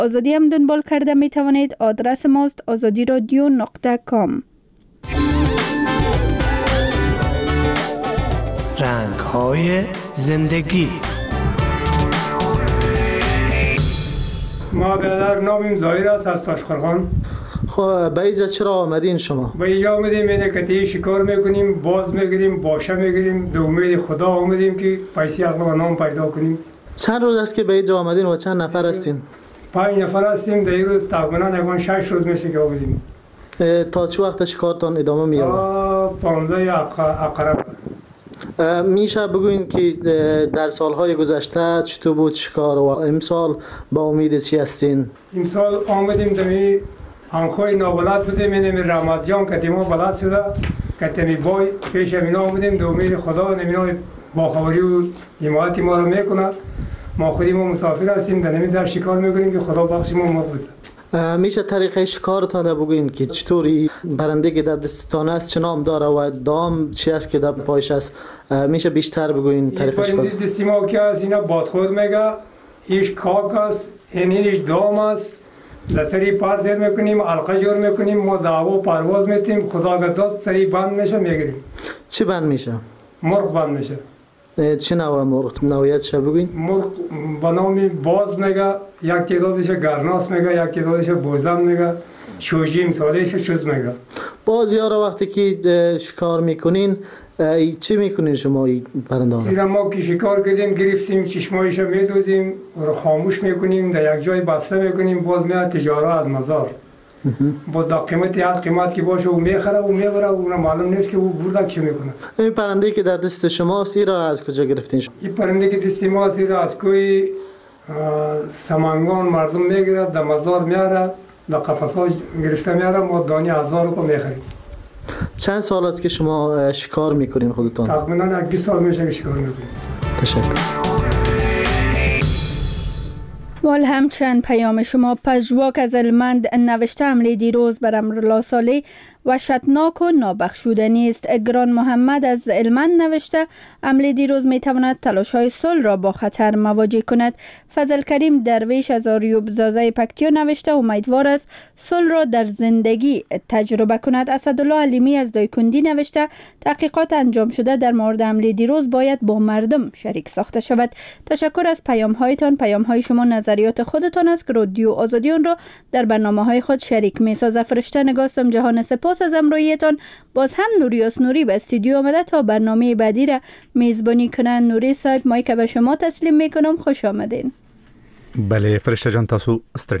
آزادی هم دنبال کرده می توانید. آدرس ماست azadiradio.com. رنگ‌های زندگی. ما برادر نامیم ظاهر است از تاشقرغان. خب به اینجا چرا آمدین شما؟ به اینجا آمدیم اینه کتی شکار میکنیم، باز میگیریم، باشه میگیریم. به امید خدا آمدیم که پیسی عقل و نام پیدا کنیم. چند روز است که به اینجا آمدین و چند نفر هستین؟ 5 نفر هستیم. در این روز تقریبا 6 روز میشه که آمدیم. تا چه وقت شکارتان ادامه می‌یابد؟ تا 15 عقرب. میشه بگوین که در سالهای گذشته چطور بود شکار و امسال با امید چی هستین؟ امسال آمدیم دمی انخوی نابلد بودیم. اینمی رحمت جان که ما بلد شده که بای پیش امینا آمدیم. در امید خدا امینا باخبری و حمایت ما رو میکنه. ما خودی ما مسافر هستیم در شکار میکنیم که خدا بخش ما بود. میشه طریقه شکارتان بگوین که چطوری پرنده که در دستتان است چه نام داره و دام چی است که در پایش است؟ میشه بیشتر بگوین طریقه شکار؟ این دستی ما که است اینا بادخود میگه، ایش کاک است، اینش دام است. لسری پار زیر میکنیم، علقه جور میکنیم، ما دعوا پرواز میتیم. خدا داد سری بند میشه میگیریم. چی بند میشه؟ مرغ بند میشه. چه نوع مرغ؟ نوعیتش بگوین؟ مرغ به نام باز میگه، یک تعدادش گرناس میگه، یک تعدادش بوزن میگه، شوجیم سالش شوز میگه. باز یارا وقتی که شکار میکنین چی میکنین شما این پرنده ها؟ اینا ما که شکار کردیم گرفتیم چشمایش میدوزیم و خاموش میکنیم، در یک جای بسته میکنیم. باز میاد تجاره از مزار با دا قیمت هر قیمت که باشه و میخره و میبره و اون معلوم نیست که او برده چه میکنه. این پرنده که در دست شماست این را از کجا گرفتین شما؟ این پرنده که دست ماست این را از کوی سمنگان مردم میگیره، در مزار میاره، در قفص ها گرفته میاره. ما دانی 1000 روپیه میخریم. چند سال است که شما شکار میکنین خودتان؟ تقریبا 20 سال میشه که شکار میکنیم. تشکر. وال همچنین پیام شما پژواک از المند نوشته حمله دیروز بر امرالله وحشتناک و نابخشودنی است. اگران محمد از المند نوشته حمله دیروز میتواند تلاش‌های صلح را با خطر مواجه کند. فضل کریم درویش از آریوب زازه پکتیا نوشته امیدوار است صلح را در زندگی تجربه کند. اسدالله علیمی از دایکندی نوشته تحقیقات انجام شده در مورد حمله دیروز باید با مردم شریک ساخته شود. تشکر از پیام‌هایتان. پیام‌های شما نظریات خودتان است که رادیو آزادی آن را در برنامه‌های خود شریک می‌سازد. فرشته نگاستم جهان سپاس از امرویتان. باز هم نوریاس نوری به استودیو آمده تا برنامه بعدی را میزبانی کنند. نوری صاحب مایک به شما تسلیم میکنم. خوش آمدین. بله فرشته جان تاسو